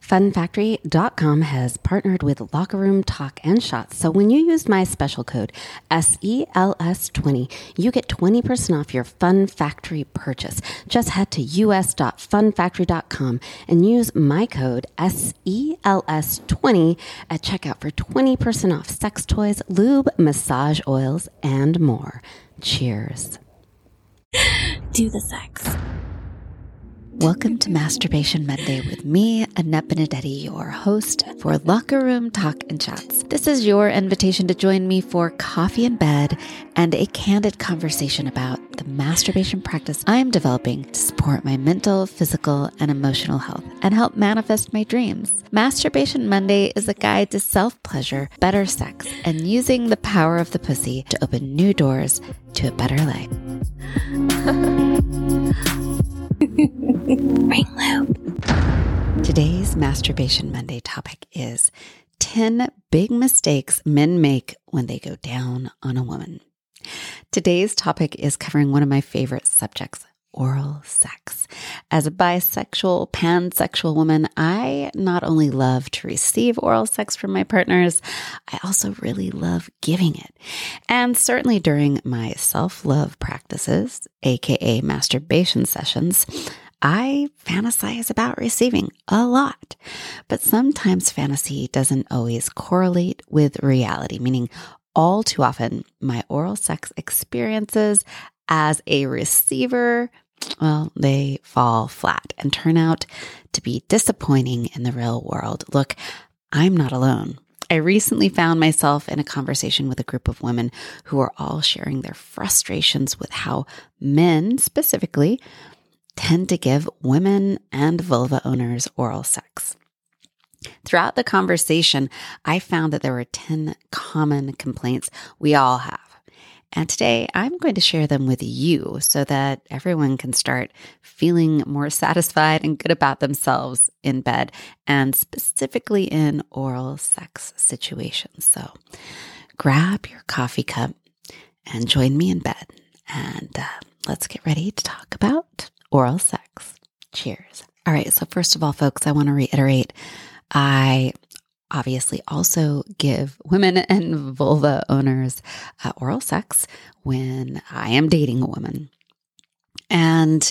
Funfactory.com has partnered with Locker Room Talk and Shots. So when you use my special code SELS20, you get 20% off your Fun Factory purchase. Just head to us.funfactory.com and use my code SELS20 at checkout for 20% off sex toys, lube, massage oils, and more. Cheers. Do the sex. Welcome to Masturbation Monday with me, Annette Benedetti, your host for Locker Room Talk and Chats. This is your invitation to join me for coffee in bed and a candid conversation about the masturbation practice I am developing to support my mental, physical, and emotional health and help manifest my dreams. Masturbation Monday is a guide to self-pleasure, better sex, and using the power of the pussy to open new doors to a better life. Ring loop. Today's Masturbation Monday topic is 10 big mistakes men make when they go down on a woman. Today's topic is covering one of my favorite subjects, oral sex. As a bisexual, pansexual woman, I not only love to receive oral sex from my partners, I also really love giving it. And certainly during my self-love practices, aka masturbation sessions, I fantasize about receiving a lot. But sometimes fantasy doesn't always correlate with reality, meaning all too often my oral sex experiences as a receiver, well, they fall flat and turn out to be disappointing in the real world. Look, I'm not alone. I recently found myself in a conversation with a group of women who are all sharing their frustrations with how men specifically tend to give women and vulva owners oral sex. Throughout the conversation, I found that there were 10 common complaints we all have. And today I'm going to share them with you so that everyone can start feeling more satisfied and good about themselves in bed and specifically in oral sex situations. So grab your coffee cup and join me in bed and let's get ready to talk about oral sex. Cheers. All right. So first of all, folks, I want to reiterate, I obviously also give women and vulva owners oral sex when I am dating a woman. And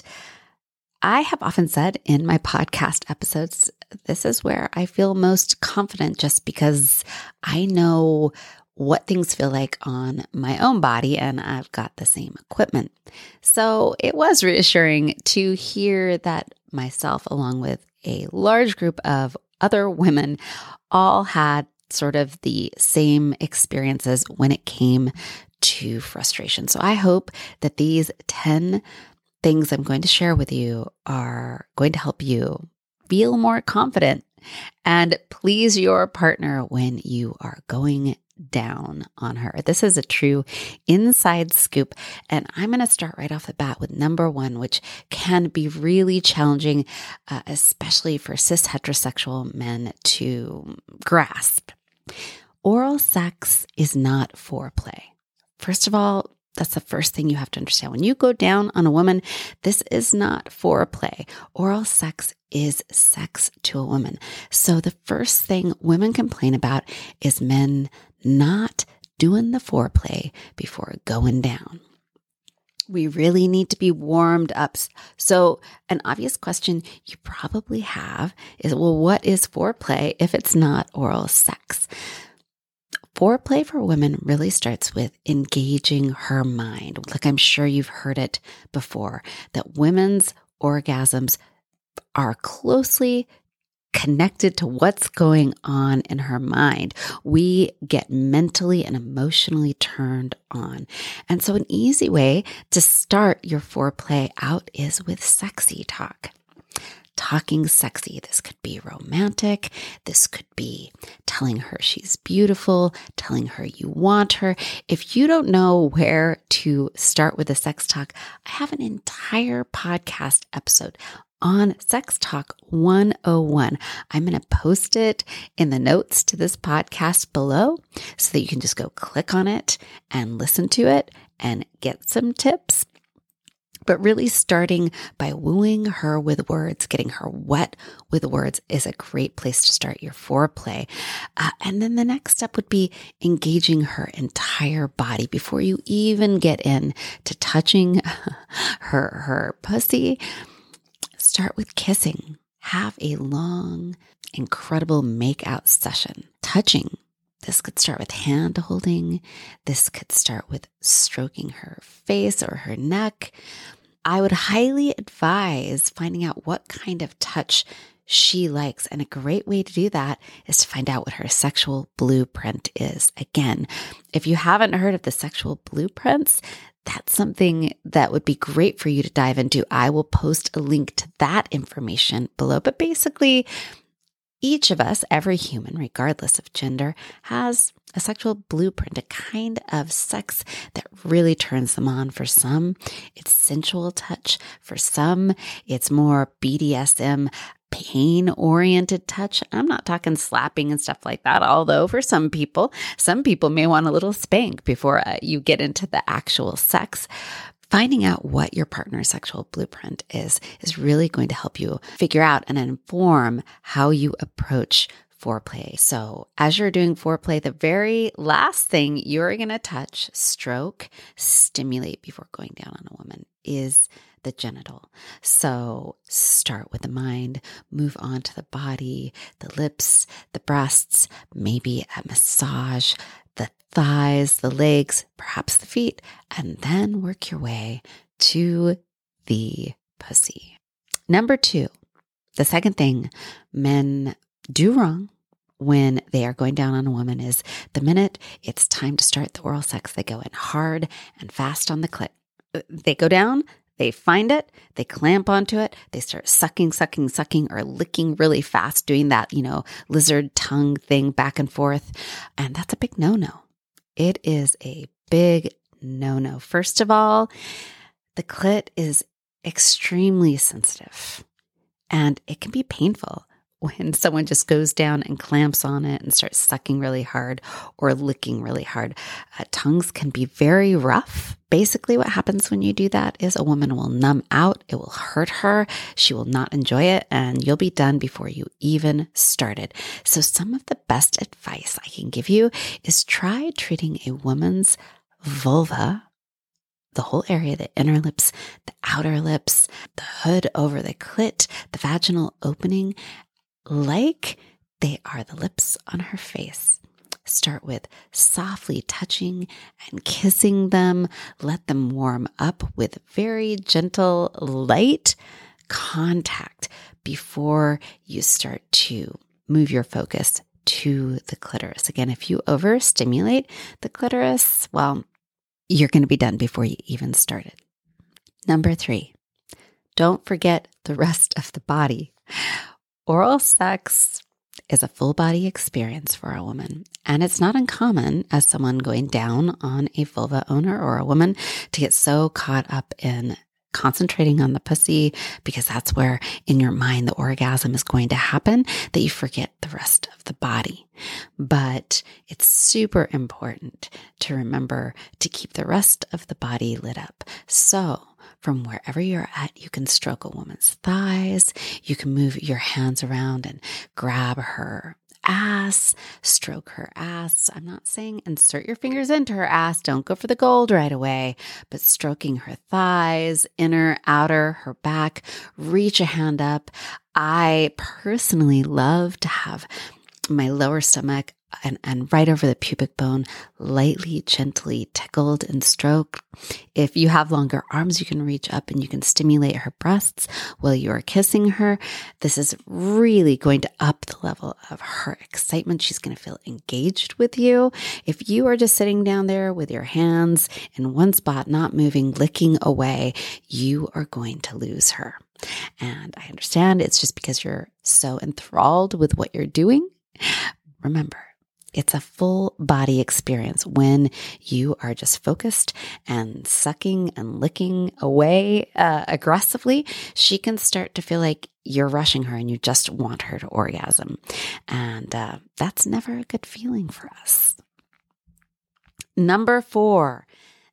I have often said in my podcast episodes, this is where I feel most confident just because I know what things feel like on my own body and I've got the same equipment. So it was reassuring to hear that myself, along with a large group of other women, all had sort of the same experiences when it came to frustration. So I hope that these 10 things I'm going to share with you are going to help you feel more confident and please your partner when you are going down on her. This is a true inside scoop. And I'm going to start right off the bat with number one, which can be really challenging, especially for cis heterosexual men to grasp. Oral sex is not foreplay. First of all, that's the first thing you have to understand. When you go down on a woman, this is not foreplay. Oral sex is sex to a woman. So the first thing women complain about is men not doing the foreplay before going down. We really need to be warmed up. So an obvious question you probably have is, well, what is foreplay if it's not oral sex? Foreplay for women really starts with engaging her mind. Like I'm sure you've heard it before, that women's orgasms are closely connected to what's going on in her mind. We get mentally and emotionally turned on. And so an easy way to start your foreplay out is with sexy talk. Talking sexy. This could be romantic. This could be telling her she's beautiful, telling her you want her. If you don't know where to start with the sex talk, I have an entire podcast episode on Sex Talk 101. I'm going to post it in the notes to this podcast below so that you can just go click on it and listen to it and get some tips. But really starting by wooing her with words, getting her wet with words is a great place to start your foreplay. And then the next step would be engaging her entire body before you even get in to touching her pussy. Start with kissing. Have a long, incredible make-out session. Touching. This could start with hand holding. This could start with stroking her face or her neck. I would highly advise finding out what kind of touch she likes. And a great way to do that is to find out what her sexual blueprint is. Again, if you haven't heard of the sexual blueprints, that's something that would be great for you to dive into. I will post a link to that information below. But basically, each of us, every human, regardless of gender, has a sexual blueprint, a kind of sex that really turns them on. For some, it's sensual touch. For some, it's more BDSM, pain-oriented touch. I'm not talking slapping and stuff like that, although for some people may want a little spank before you get into the actual sex. Finding out what your partner's sexual blueprint is really going to help you figure out and inform how you approach foreplay. So as you're doing foreplay, the very last thing you're going to touch, stroke, stimulate before going down on a woman is the genital. So start with the mind, move on to the body, the lips, the breasts, maybe a massage, the thighs, the legs, perhaps the feet, and then work your way to the pussy. Number 2, the second thing men do wrong when they are going down on a woman is the minute it's time to start the oral sex, they go in hard and fast on the clit. They go down, they find it, they clamp onto it, they start sucking, or licking really fast, doing that, lizard tongue thing back and forth. And that's a big no-no. It is a big no-no. First of all, the clit is extremely sensitive and it can be painful when someone just goes down and clamps on it and starts sucking really hard or licking really hard. Tongues can be very rough. Basically, what happens when you do that is a woman will numb out. It will hurt her. She will not enjoy it, and you'll be done before you even started. So some of the best advice I can give you is try treating a woman's vulva, the whole area, the inner lips, the outer lips, the hood over the clit, the vaginal opening, like they are the lips on her face. Start with softly touching and kissing them. Let them warm up with very gentle, light contact before you start to move your focus to the clitoris. Again, if you overstimulate the clitoris, well, you're going to be done before you even started. Number 3, don't forget the rest of the body. Oral sex is a full body experience for a woman, and it's not uncommon as someone going down on a vulva owner or a woman to get so caught up in concentrating on the pussy, because that's where in your mind the orgasm is going to happen, that you forget the rest of the body. But it's super important to remember to keep the rest of the body lit up. So from wherever you're at, you can stroke a woman's thighs. You can move your hands around and grab her ass, stroke her ass. I'm not saying insert your fingers into her ass. Don't go for the gold right away, but stroking her thighs, inner, outer, her back, reach a hand up. I personally love to have my lower stomach and right over the pubic bone, lightly, gently tickled and stroked. If you have longer arms, you can reach up and you can stimulate her breasts while you are kissing her. This is really going to up the level of her excitement. She's going to feel engaged with you. If you are just sitting down there with your hands in one spot, not moving, licking away, you are going to lose her. And I understand it's just because you're so enthralled with what you're doing. Remember, it's a full body experience when you are just focused and sucking and licking away aggressively. She can start to feel like you're rushing her and you just want her to orgasm. And that's never a good feeling for us. Number 4,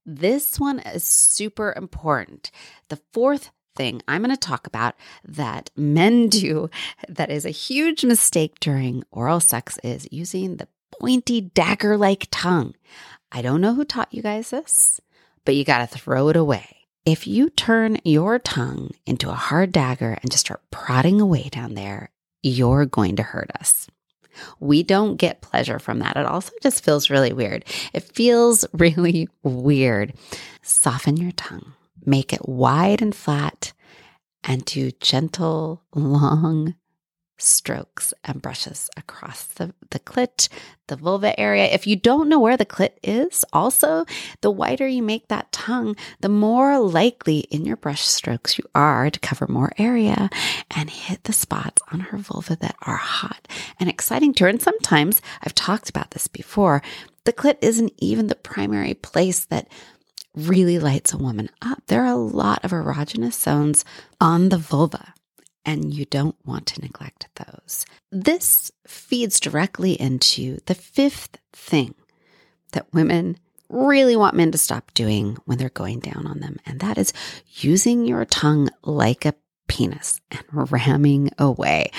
This one is super important. The fourth thing I'm going to talk about that men do that is a huge mistake during oral sex is using the pointy dagger-like tongue. I don't know who taught you guys this, but you got to throw it away. If you turn your tongue into a hard dagger and just start prodding away down there, you're going to hurt us. We don't get pleasure from that. It also just feels really weird. It feels really weird. Soften your tongue. Make it wide and flat and do gentle, long strokes and brushes across the clit, the vulva area. If you don't know where the clit is, also, the wider you make that tongue, the more likely in your brush strokes you are to cover more area and hit the spots on her vulva that are hot and exciting to her. And sometimes, I've talked about this before, the clit isn't even the primary place that really lights a woman up. There are a lot of erogenous zones on the vulva, and you don't want to neglect those. This feeds directly into the fifth thing that women really want men to stop doing when they're going down on them, and that is using your tongue like a penis and ramming away.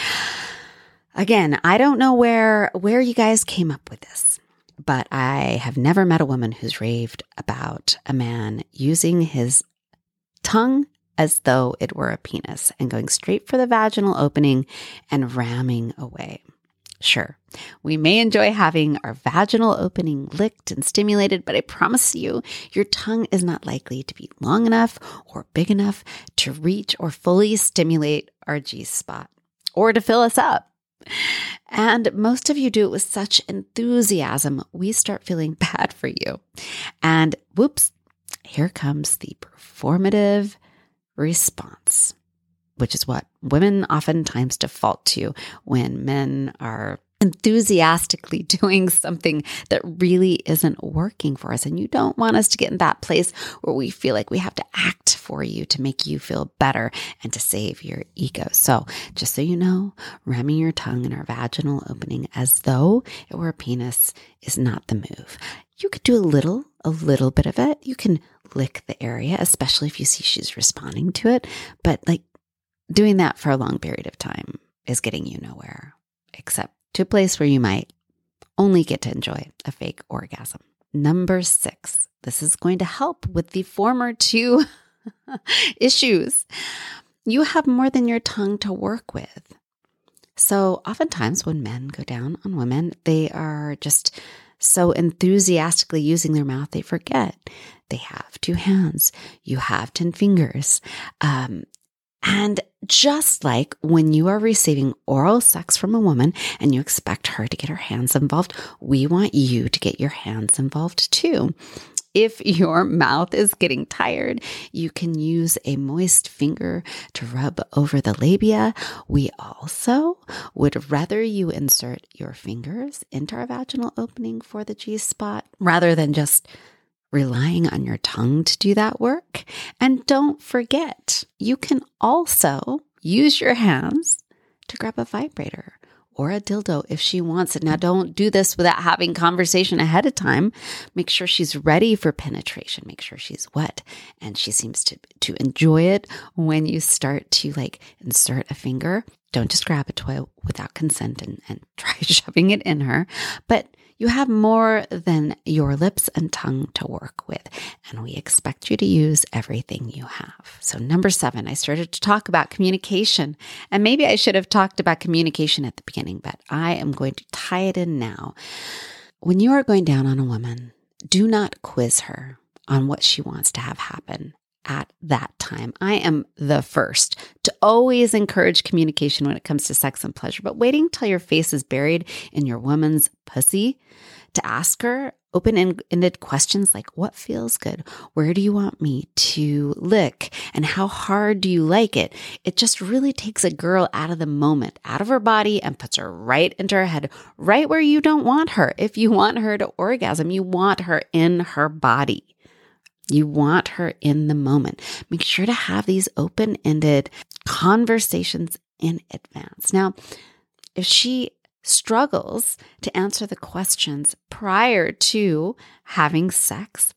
Again, I don't know where you guys came up with this, but I have never met a woman who's raved about a man using his tongue as though it were a penis and going straight for the vaginal opening and ramming away. Sure, we may enjoy having our vaginal opening licked and stimulated, but I promise you, your tongue is not likely to be long enough or big enough to reach or fully stimulate our G-spot or to fill us up. And most of you do it with such enthusiasm, we start feeling bad for you. And whoops, here comes the performative response, which is what women oftentimes default to when men are enthusiastically doing something that really isn't working for us. And you don't want us to get in that place where we feel like we have to act for you to make you feel better and to save your ego. So just so you know, ramming your tongue in our vaginal opening as though it were a penis is not the move. You could do a little bit of it. You can lick the area, especially if you see she's responding to it. But like doing that for a long period of time is getting you nowhere, except to a place where you might only get to enjoy a fake orgasm. Number 6, this is going to help with the former 2 issues. You have more than your tongue to work with. So oftentimes when men go down on women, they are just so enthusiastically using their mouth, they forget they have 2 hands. You have 10 fingers. And just like when you are receiving oral sex from a woman and you expect her to get her hands involved, we want you to get your hands involved too. If your mouth is getting tired, you can use a moist finger to rub over the labia. We also would rather you insert your fingers into our vaginal opening for the G-spot rather than just relying on your tongue to do that work. And don't forget, you can also use your hands to grab a vibrator or a dildo if she wants it. Now, don't do this without having conversation ahead of time. Make sure she's ready for penetration. Make sure she's wet and she seems to enjoy it when you start to like insert a finger. Don't just grab a toy without consent and try shoving it in her. But you have more than your lips and tongue to work with, and we expect you to use everything you have. So number 7, I started to talk about communication, and maybe I should have talked about communication at the beginning, but I am going to tie it in now. When you are going down on a woman, do not quiz her on what she wants to have happen at that time. I am the first to always encourage communication when it comes to sex and pleasure, but waiting till your face is buried in your woman's pussy to ask her open-ended questions like, what feels good? Where do you want me to lick? And how hard do you like it? It just really takes a girl out of the moment, out of her body, and puts her right into her head, right where you don't want her. If you want her to orgasm, you want her in her body. You want her in the moment. Make sure to have these open-ended conversations in advance. Now, if she struggles to answer the questions prior to having sex,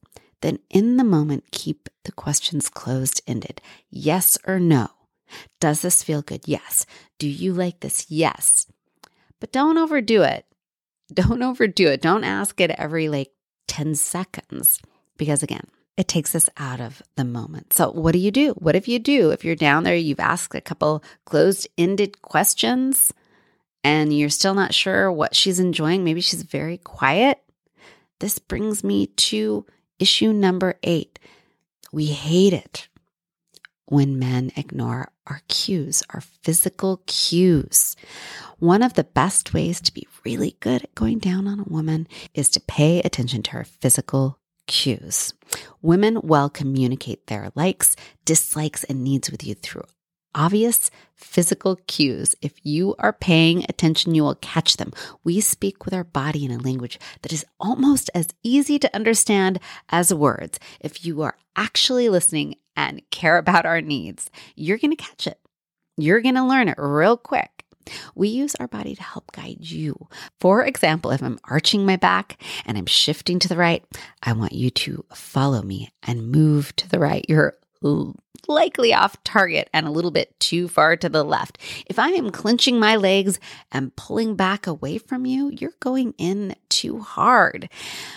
then in the moment, keep the questions closed-ended. Yes or no? Does this feel good? Yes. Do you like this? Yes. But don't overdo it. Don't overdo it. Don't ask it every 10 seconds because again, it takes us out of the moment. So what do you do? What if you're down there, you've asked a couple closed-ended questions and you're still not sure what she's enjoying? Maybe she's very quiet. This brings me to issue number 8. We hate it when men ignore our cues, our physical cues. One of the best ways to be really good at going down on a woman is to pay attention to her physical cues. Women well communicate their likes, dislikes, and needs with you through obvious physical cues. If you are paying attention, you will catch them. We speak with our body in a language that is almost as easy to understand as words. If you are actually listening and care about our needs, you're going to catch it. You're going to learn it real quick. We use our body to help guide you. For example, if I'm arching my back and I'm shifting to the right, I want you to follow me and move to the right. You're likely off target and a little bit too far to the left. If I am clenching my legs and pulling back away from you, you're going in too hard.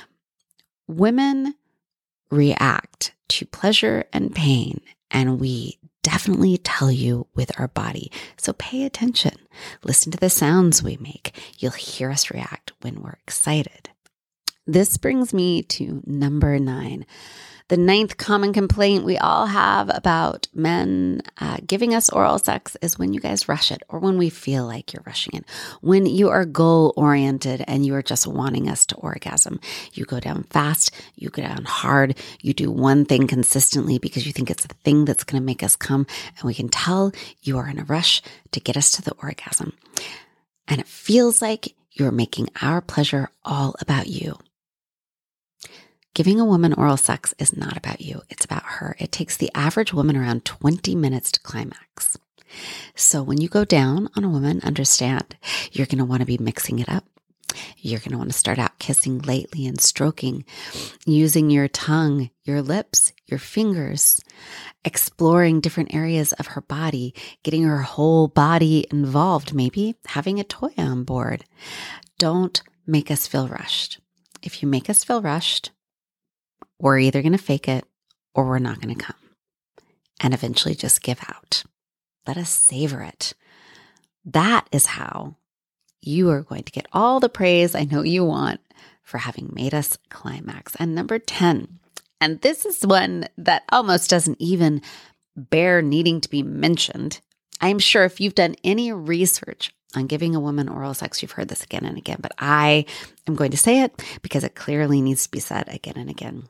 Women react to pleasure and pain, and we definitely tell you with our body. So pay attention. Listen to the sounds we make. You'll hear us react when we're excited. This brings me to number 9. The 9th common complaint we all have about men giving us oral sex is when you guys rush it, or when we feel like you're rushing it. When you are goal-oriented and you are just wanting us to orgasm. You go down fast, you go down hard, you do one thing consistently because you think it's the thing that's going to make us come, and we can tell you are in a rush to get us to the orgasm. And it feels like you're making our pleasure all about you. Giving a woman oral sex is not about you. It's about her. It takes the average woman around 20 minutes to climax. So when you go down on a woman, understand you're going to want to be mixing it up. You're going to want to start out kissing lightly and stroking, using your tongue, your lips, your fingers, exploring different areas of her body, getting her whole body involved, maybe having a toy on board. Don't make us feel rushed. If you make us feel rushed, we're either going to fake it or we're not going to come and eventually just give out. Let us savor it. That is how you are going to get all the praise I know you want for having made us climax. And number 10, and this is one that almost doesn't even bear needing to be mentioned. I'm sure if you've done any research on giving a woman oral sex, you've heard this again and again, but I am going to say it because it clearly needs to be said again and again.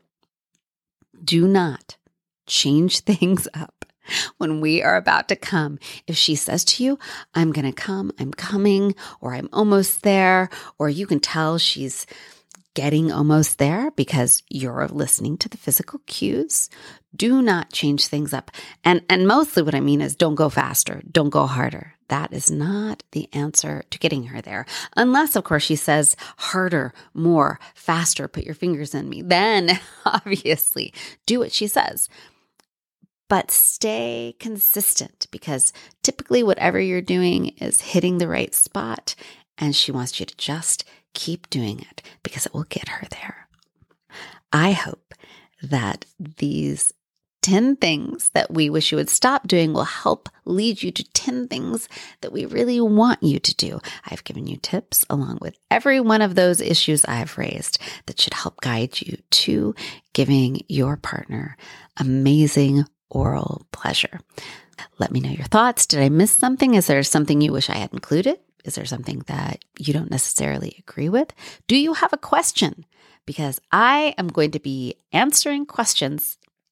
Do not change things up when we are about to come. If she says to you, I'm going to come, I'm coming, or I'm almost there, or you can tell she's getting almost there because you're listening to the physical cues, do not change things up. And mostly what I mean is don't go faster, don't go harder. That is not the answer to getting her there. Unless, of course, she says harder, more, faster, put your fingers in me. Then, obviously, do what she says. But stay consistent because typically whatever you're doing is hitting the right spot, and she wants you to just keep doing it because it will get her there. I hope that these 10 things that we wish you would stop doing will help lead you to 10 things that we really want you to do. I've given you tips along with every one of those issues I've raised that should help guide you to giving your partner amazing oral pleasure. Let me know your thoughts. Did I miss something? Is there something you wish I had included? Is there something that you don't necessarily agree with? Do you have a question? Because I am going to be answering questions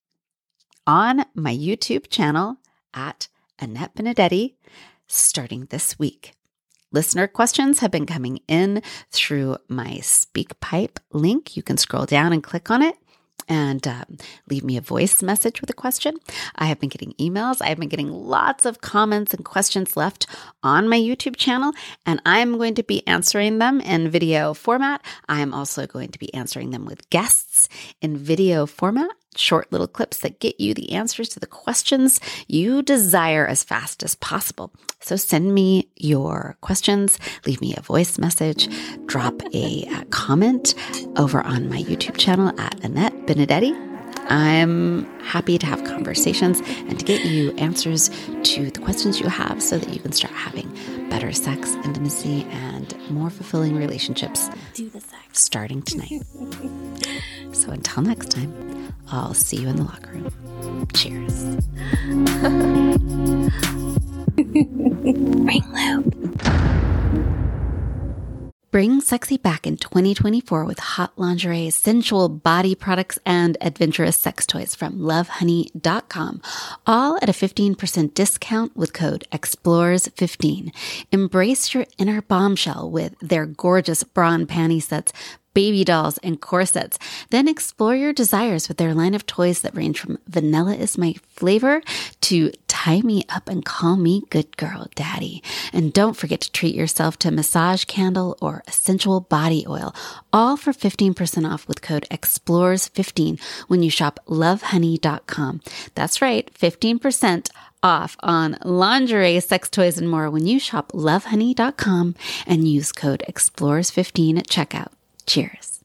on my YouTube channel at Annette Benedetti starting this week. Listener questions have been coming in through my SpeakPipe link. You can scroll down and click on it. and leave me a voice message with a question. I have been getting emails. I have been getting lots of comments and questions left on my YouTube channel, and I'm going to be answering them in video format. I am also going to be answering them with guests in video format. Short little clips that get you the answers to the questions you desire as fast as possible. So send me your questions, leave me a voice message, drop a comment over on my YouTube channel at Annette Benedetti. I'm happy to have conversations and to get you answers to the questions you have so that you can start having better sex, intimacy, and more fulfilling relationships starting tonight. So until next time, I'll see you in the locker room. Cheers. Ring loop. Bring sexy back in 2024 with hot lingerie, sensual body products, and adventurous sex toys from lovehoney.com, all at a 15% discount with code EXPLORES15. Embrace your inner bombshell with their gorgeous bra and panty sets, baby dolls, and corsets. Then explore your desires with their line of toys that range from vanilla is my flavor to tie me up and call me good girl daddy. And don't forget to treat yourself to a massage candle or a sensual body oil, all for 15% off with code EXPLORES15 when you shop lovehoney.com. That's right, 15% off on lingerie, sex toys, and more when you shop lovehoney.com and use code EXPLORES15 at checkout. Cheers.